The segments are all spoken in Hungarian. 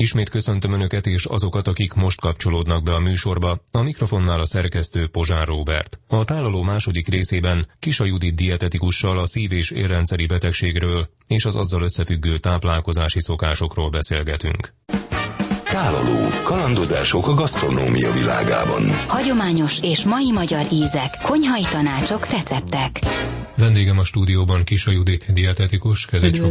Ismét köszöntöm Önöket és azokat, akik most kapcsolódnak be a műsorba. A mikrofonnál a szerkesztő Pozsár Róbert. A tálaló második részében Kisa Judit dietetikussal a szív- és érrendszeri betegségről és az azzal összefüggő táplálkozási szokásokról beszélgetünk. Tálaló. Kalandozások a gasztronómia világában. Hagyományos és mai magyar ízek, konyhai tanácsok, receptek. Vendégem a stúdióban Kisa Judit dietetikus.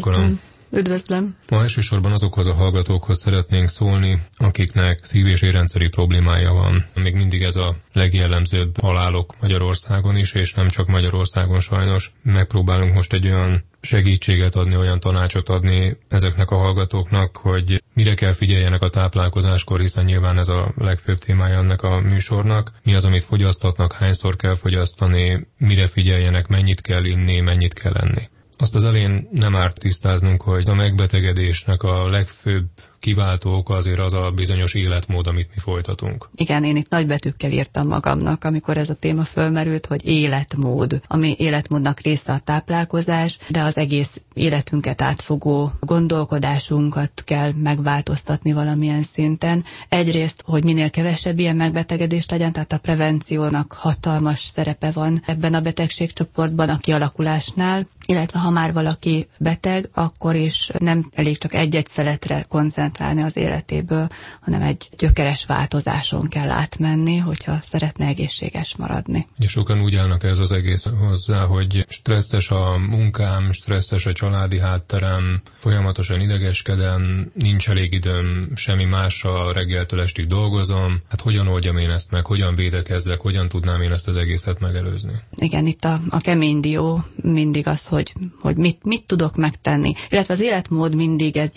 Üdvözlöm. Ma elsősorban azokhoz a hallgatókhoz szeretnénk szólni, akiknek szív- és érrendszeri problémája van. Még mindig ez a legjellemzőbb halálok Magyarországon is, és nem csak Magyarországon sajnos. Megpróbálunk most egy olyan segítséget adni, olyan tanácsot adni ezeknek a hallgatóknak, hogy mire kell figyeljenek a táplálkozáskor, hiszen nyilván ez a legfőbb témája ennek a műsornak. Mi az, amit fogyasztatnak, hányszor kell fogyasztani, mire figyeljenek, mennyit kell inni, mennyit kell enni. Azt az elején nem árt tisztáznunk, hogy a megbetegedésnek a legfőbb kiváltó oka azért az a bizonyos életmód, amit mi folytatunk. Igen, én itt nagybetűkkel írtam magamnak, amikor ez a téma fölmerült, hogy életmód. Ami életmódnak része a táplálkozás, de az egész életünket átfogó gondolkodásunkat kell megváltoztatni valamilyen szinten. Egyrészt, hogy minél kevesebb ilyen megbetegedés legyen, tehát a prevenciónak hatalmas szerepe van ebben a betegségcsoportban, a kialakulásnál, illetve ha már valaki beteg, akkor is nem elég csak egy-egy szeletre koncentrálni az életéből, hanem egy gyökeres változáson kell átmenni, hogyha szeretne egészséges maradni. Ugye sokan úgy állnak ez az egész hozzá, hogy stresszes a munkám, stresszes a családi hátterem, folyamatosan idegeskedem, nincs elég időm semmi másra, reggeltől estig dolgozom. Hát hogyan oldjam én ezt meg, hogyan védekezzek, hogyan tudnám én ezt az egészet megelőzni? Igen, itt a kemény dió mindig az, hogy mit tudok megtenni. Illetve az életmód mindig egy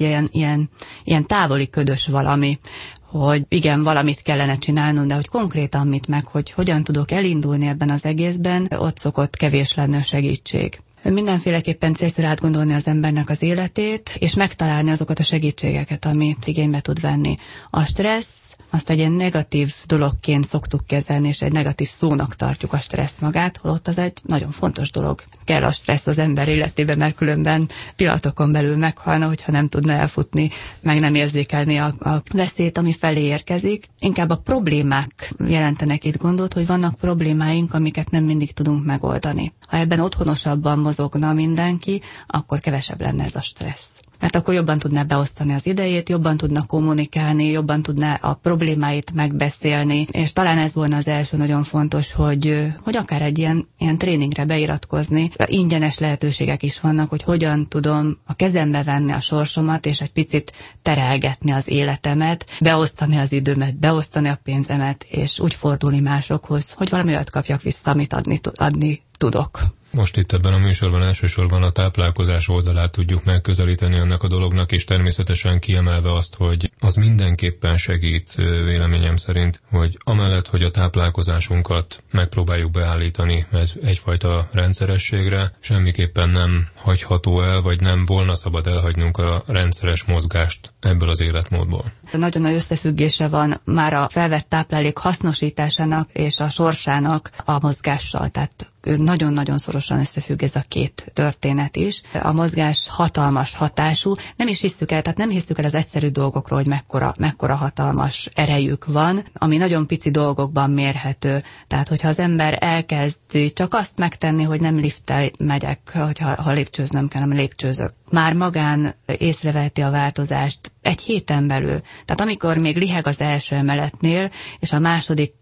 ilyen távoli ködös valami, hogy igen, valamit kellene csinálnom, de hogy konkrétan mit meg, hogy hogyan tudok elindulni ebben az egészben, ott szokott kevés lenni a segítség. Mindenféleképpen célszerű átgondolni az embernek az életét, és megtalálni azokat a segítségeket, amit igénybe tud venni. A stressz, azt egy ilyen negatív dologként szoktuk kezelni, és egy negatív szónak tartjuk a stresszt magát, holott az egy nagyon fontos dolog. Kell a stressz az ember életében, mert különben pillanatokon belül meghalna, hogyha nem tudna elfutni, meg nem érzékelni a veszélyt, ami felé érkezik. Inkább a problémák jelentenek itt gondot, hogy vannak problémáink, amiket nem mindig tudunk megoldani. Ha ebben otthonosabban mozogna mindenki, akkor kevesebb lenne ez a stressz. Mert akkor jobban tudná beosztani az idejét, jobban tudna kommunikálni, jobban tudná a problémáit megbeszélni, és talán ez volna az első nagyon fontos, hogy akár egy ilyen tréningre beiratkozni. Ingyenes lehetőségek is vannak, hogy hogyan tudom a kezembe venni a sorsomat, és egy picit terelgetni az életemet, beosztani az időmet, beosztani a pénzemet, és úgy fordulni másokhoz, hogy valami olyat kapjak vissza, amit adni tudok. Most itt ebben a műsorban elsősorban a táplálkozás oldalát tudjuk megközelíteni ennek a dolognak, és természetesen kiemelve azt, hogy az mindenképpen segít véleményem szerint, hogy amellett, hogy a táplálkozásunkat megpróbáljuk beállítani ez egyfajta rendszerességre, semmiképpen nem hagyható el, vagy nem volna szabad elhagynunk a rendszeres mozgást ebből az életmódból. Nagyon nagy összefüggése van már a felvett táplálék hasznosításának és a sorsának a mozgással, tehát nagyon-nagyon szorosan összefügg ez a két történet is. A mozgás hatalmas hatású, nem is hisztük el, tehát nem hisztük el az egyszerű dolgokról, hogy mekkora hatalmas erejük van, ami nagyon pici dolgokban mérhető. Tehát, hogyha az ember elkezdi csak azt megtenni, hogy nem lifttel megyek, ha lépcsőznöm kell, hanem lépcsőzök. Már magán észreveheti a változást egy héten belül. Tehát amikor még liheg az első emeletnél, és a másodiknál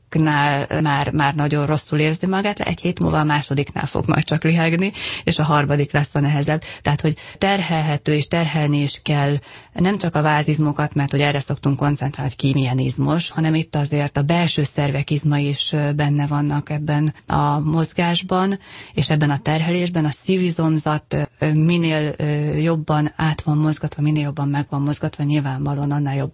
már nagyon rosszul érzi magát, egy hét múlva a másodiknál fog majd csak lihegni, és a harmadik lesz a nehezebb. Tehát, hogy terhelhető és terhelni is kell nem csak a vázizmokat, mert hogy erre szoktunk koncentrálni, hogy ki milyen izmos, hanem itt azért a belső szervek izmai is benne vannak ebben a mozgásban, és ebben a terhelésben. A szívizomzat minél jobban át van mozgatva, minél jobban meg van mozgatva, nyilvánvalóan annál jobban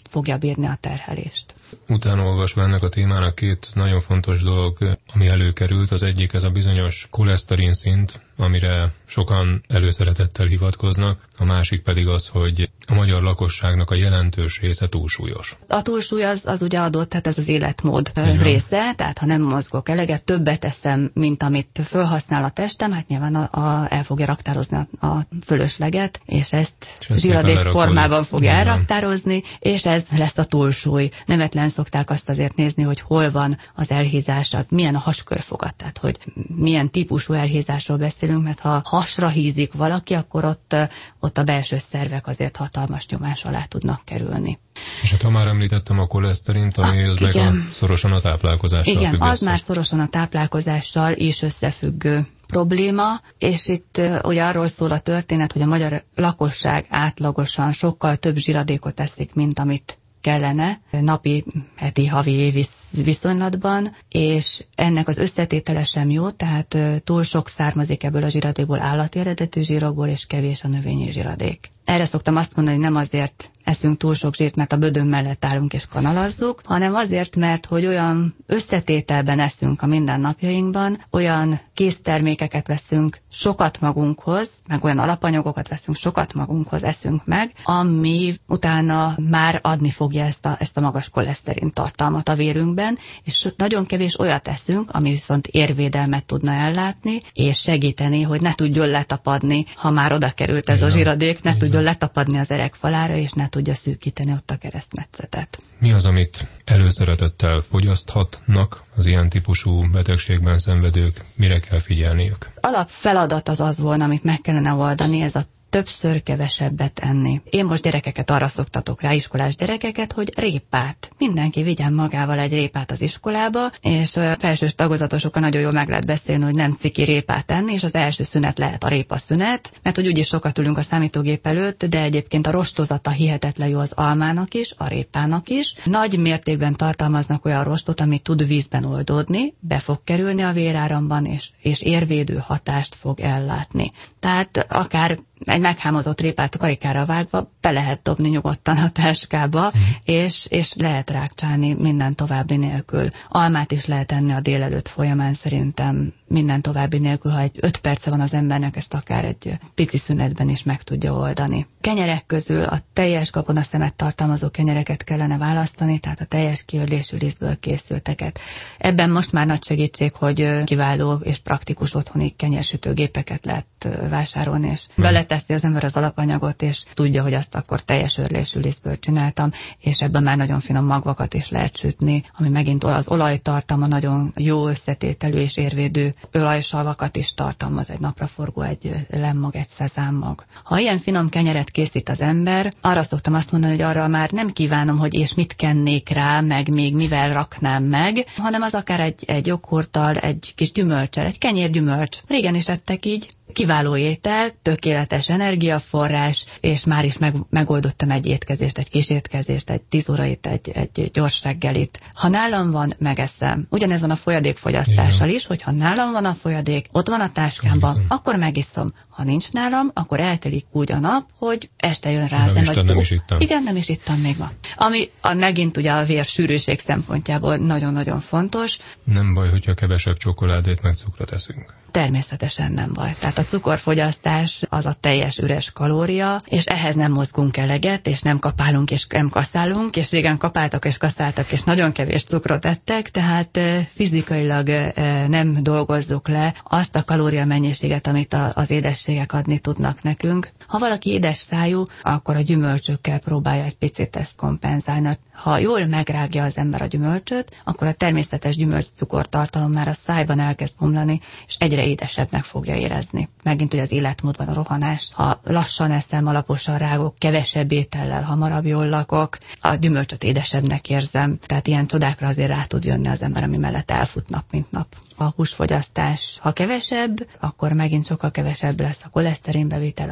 fogja bírni a terhelést. Utána olvasva ennek a témának két nagyon fontos dolog, ami előkerült. Az egyik ez a bizonyos koleszterin szint, amire sokan előszeretettel hivatkoznak, a másik pedig az, hogy a magyar lakosságnak a jelentős része túlsúlyos. A túlsúly az ugye adott, tehát ez az életmód része, tehát ha nem mozgok eleget, többet eszem, mint amit felhasznál a testem, hát nyilván el fogja raktározni a fölösleget, és ezt zsiradék formában fogja elraktározni, és ez lesz a túlsúly. Nemetlen szokták azt azért nézni, hogy hol van az elhízás, milyen a haskörfogat, tehát hogy milyen típusú elhízásról beszélünk, mert ha hasra hízik valaki, akkor ott a belső szervek azért hatalmas nyomás alá tudnak kerülni. És hát ha már említettem a koleszterint, ami az meg szorosan a táplálkozással függ. Igen, az már szorosan a táplálkozással is összefüggő probléma, és itt ugye arról szól a történet, hogy a magyar lakosság átlagosan sokkal több zsiradékot eszik, mint amit kellene napi, heti, havi, évi viszonylatban, és ennek az összetétele sem jó, tehát túl sok származik ebből a zsiradékból, állati eredetű zsírokból, és kevés a növényi zsiradék. Erre szoktam azt mondani, hogy nem azért eszünk túl sok zsírt, mert a bödön mellett állunk és kanalazzuk, hanem azért, mert hogy olyan összetételben eszünk a mindennapjainkban, olyan késztermékeket veszünk sokat magunkhoz, meg olyan alapanyagokat veszünk sokat magunkhoz, eszünk meg, ami utána már adni fogja ezt a magas koleszterin tartalmat a vérünkben, és nagyon kevés olyat eszünk, ami viszont érvédelmet tudna ellátni, és segíteni, hogy ne tudjon letapadni, ha már oda került ez a zsiradék, ne tudjon letapadni az erekfalára, és ne tudja szűkíteni ott a keresztmetszetet. Mi az, amit előszeretettel fogyaszthatnak az ilyen típusú betegségben szenvedők, mire kell figyelniük? Alapfeladat az volna, amit meg kellene oldani, ez a többször kevesebbet enni. Én most gyerekeket arra szoktatok rá, iskolás gyerekeket, hogy répát. Mindenki vigyen magával egy répát az iskolába, és a felsős tagozatosokkal nagyon jól meg lehet beszélni, hogy nem ciki répát enni, és az első szünet lehet a répa szünet, mert hogy úgyis sokat ülünk a számítógép előtt, de egyébként a rostozata hihetetlen jó az almának is, a répának is. Nagy mértékben tartalmaznak olyan rostot, ami tud vízben oldódni, be fog kerülni a véráramban, és érvédő hatást fog ellátni. Tehát akár egy meghámozott répát karikára vágva be lehet dobni nyugodtan a táskába, és lehet rákcsálni minden további nélkül. Almát is lehet enni a délelőtt folyamán szerintem minden további nélkül, ha egy 5 perce van az embernek, ezt akár egy pici szünetben is meg tudja oldani. Kenyerek közül a teljes gabonaszemet tartalmazó kenyereket kellene választani, tehát a teljes kiörlésű lisztből készülteket. Ebben most már nagy segítség, hogy kiváló és praktikus otthoni kenyersütőgépeket lehet vásárolni, és beleteszi az ember az alapanyagot, és tudja, hogy azt akkor teljes örlésű lisztből csináltam, és ebben már nagyon finom magvakat is lehet sütni, ami megint az olajtartalma nagyon jó összetételű és érvédő olajsalvakat is tartalmaz, egy napraforgó, egy lemmag, egy szezámmag. Ha ilyen finom kenyeret készít az ember, arra szoktam azt mondani, hogy arra már nem kívánom, hogy és mit kennék rá, meg még mivel raknám meg, hanem az akár egy joghurttal, egy kis gyümölccsel, egy kenyérgyümölcs. Régen is ettek így. Kiváló étel, tökéletes energiaforrás, és már is megoldottam egy étkezést, egy kis étkezést, egy 10 órait, egy gyors reggelit. Ha nálam van, megeszem. Ugyanez van a folyadékfogyasztással is, hogy ha nálam van a folyadék, ott van a táskámban, akkor megiszom. Ha nincs nálam, akkor eltelik úgy a nap, hogy este jön rá az ember. Nem is ittam. Igen, nem is ittam még ma. Ami megint ugye a vér sűrűség szempontjából nagyon-nagyon fontos. Nem baj, hogyha kevesebb csokoládét meg cukrot eszünk. Természetesen nem baj. Tehát a cukorfogyasztás az a teljes üres kalória, és ehhez nem mozgunk eleget, és nem kapálunk, és nem kaszálunk, és régen kapáltak és kaszáltak, és nagyon kevés cukrot ettek, tehát fizikailag nem dolgozzuk le azt a kalóriamennyiséget, amit az édességek adni tudnak nekünk. Ha valaki édes szájú, akkor a gyümölcsökkel próbálja egy picit ezt kompenzálni. Ha jól megrágja az ember a gyümölcsöt, akkor a természetes gyümölcscukortartalom már a szájban elkezd bomlani, és egyre édesebbnek fogja érezni. Megint ugye az életmódban a rohanás. Ha lassan eszem, alaposan rágok, kevesebb étellel hamarabb jól lakok, a gyümölcsöt édesebbnek érzem. Tehát ilyen csodákra azért rá tud jönni az ember, ami mellett elfut nap, mint nap. A húsfogyasztás, ha kevesebb, akkor megint sokkal kevesebb lesz a koleszterinbevitel, és a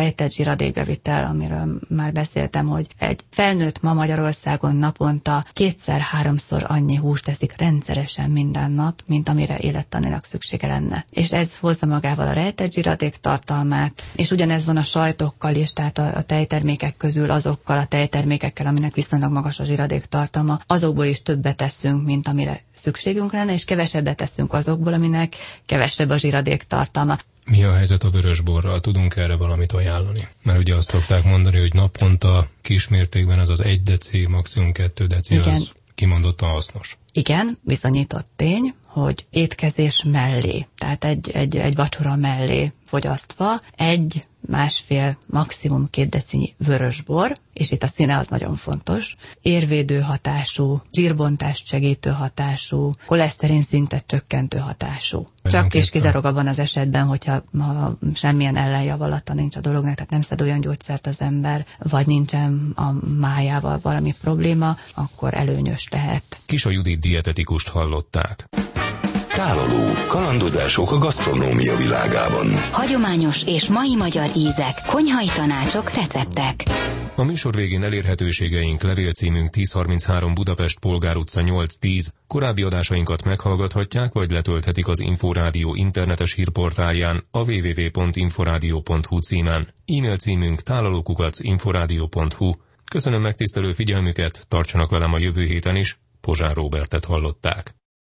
rejtett zsiradékbevitel, amiről már beszéltem, hogy egy felnőtt ma Magyarországon naponta 2-3-szor annyi húst teszik rendszeresen minden nap, mint amire élettanilag szüksége lenne. És ez hozza magával a rejtett zsiradék tartalmát, és ugyanez van a sajtokkal is, tehát a tejtermékek közül azokkal a tejtermékekkel, aminek viszonylag magas a zsiradék tartalma, azokból is többet teszünk, mint amire szükségünk lenne, és kevesebbet teszünk azokból, aminek kevesebb a zsiradék tartalma. Mi a helyzet a vörösborral? Tudunk erre valamit ajánlani? Mert ugye azt szokták mondani, hogy naponta kismértékben az 1 deci, maximum 2 deci, igen, az kimondottan hasznos. Igen, bizonyított tény, hogy étkezés mellé, tehát egy vacsora mellé fogyasztva 1-1,5, maximum 2 decinyi vörösbor, és itt a színe az nagyon fontos, érvédő hatású, zsírbontást segítő hatású, koleszterin szintet csökkentő hatású. Csak és kizárólag abban az esetben, hogyha semmilyen ellenjavalata nincs a dolognak, tehát nem szed olyan gyógyszert az ember, vagy nincsen a májával valami probléma, akkor előnyös lehet. Kisa Judit dietetikust hallották. Tálaló. Kalandozások a gasztronómia világában. Hagyományos és mai magyar ízek, konyhai tanácsok, receptek. A műsor végén elérhetőségeink: levélcímünk 1033 Budapest, Polgár utca 8-10. Korábbi adásainkat meghallgathatják, vagy letölthetik az Inforádió internetes hírportálján a www.inforadio.hu címen. E-mail címünk tálalókukac.inforadio.hu. Köszönöm megtisztelő figyelmüket, tartsanak velem a jövő héten is. Pozsár Róbertet hallották.